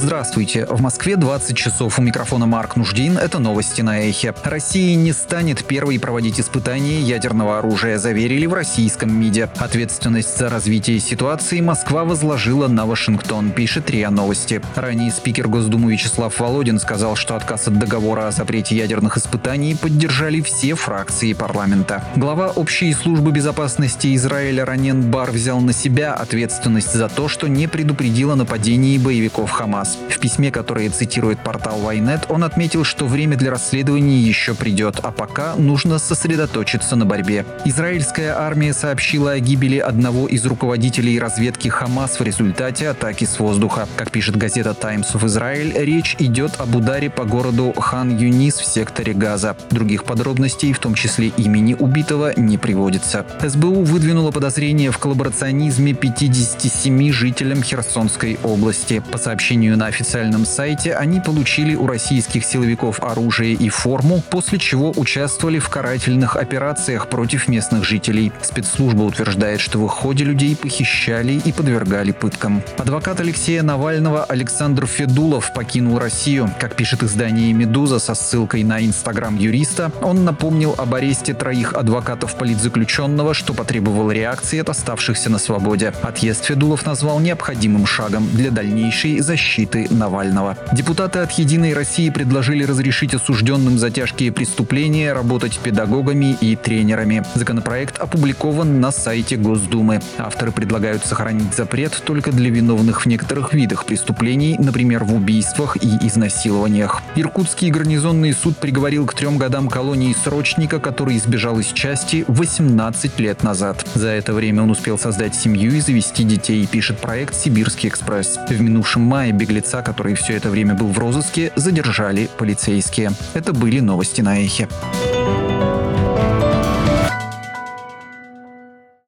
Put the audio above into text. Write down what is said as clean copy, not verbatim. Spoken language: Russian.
Здравствуйте. В Москве 20 часов. У микрофона Марк Нуждин. Это новости на Эхе. Россия не станет первой проводить испытания ядерного оружия, заверили в российском МИДе. Ответственность за развитие ситуации Москва возложила на Вашингтон, пишет РИА Новости. Ранее спикер Госдумы Вячеслав Володин сказал, что отказ от договора о запрете ядерных испытаний поддержали все фракции парламента. Глава общей службы безопасности Израиля Ронен Бар взял на себя ответственность за то, что не предупредил о нападении боевиков Хамас. В письме, которое цитирует портал Ynet, он отметил, что время для расследования еще придет, а пока нужно сосредоточиться на борьбе. Израильская армия сообщила о гибели одного из руководителей разведки Хамас в результате атаки с воздуха. Как пишет газета Times of Israel, речь идет об ударе по городу Хан-Юнис в секторе Газа. Других подробностей, в том числе имени убитого, не приводится. СБУ выдвинула подозрение в коллаборационизме 57 жителям Херсонской области. По сообщению на официальном сайте, они получили у российских силовиков оружие и форму, после чего участвовали в карательных операциях против местных жителей. Спецслужба утверждает, что в их ходе людей похищали и подвергали пыткам. Адвокат Алексея Навального Александр Федулов покинул Россию. Как пишет издание «Медуза» со ссылкой на инстаграм юриста, он напомнил об аресте 3 адвокатов политзаключенного, что потребовало реакции от оставшихся на свободе. Отъезд Федулов назвал необходимым шагом для дальнейшей защиты Навального. Депутаты от «Единой России» предложили разрешить осужденным за тяжкие преступления работать педагогами и тренерами. Законопроект опубликован на сайте Госдумы. Авторы предлагают сохранить запрет только для виновных в некоторых видах преступлений, например, в убийствах и изнасилованиях. Иркутский гарнизонный суд приговорил к 3 годам колонии срочника, который сбежал из части 18 лет назад. За это время он успел создать семью и завести детей, пишет проект «Сибирский экспресс». В минувшем мае беглеца, который все это время был в розыске, задержали полицейские. Это были новости на Эхе.